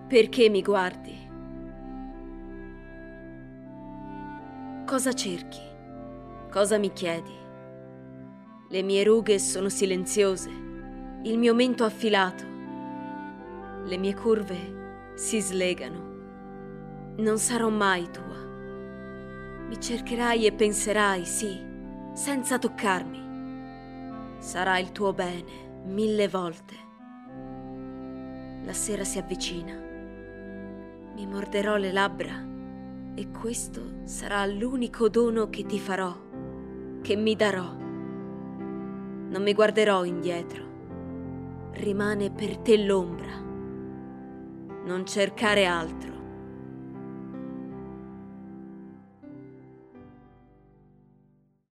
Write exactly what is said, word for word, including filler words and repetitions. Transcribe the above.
Perché mi guardi? Cosa cerchi? Cosa mi chiedi? Le mie rughe sono silenziose, il mio mento affilato, le mie curve si slegano. Non sarò mai tua. Mi cercherai e penserai, sì, senza toccarmi. Sarà il tuo bene mille volte. La sera si avvicina. Mi morderò le labbra e questo sarà l'unico dono che ti farò, che mi darò. Non mi guarderò indietro. Rimane per te l'ombra. Non cercare altro.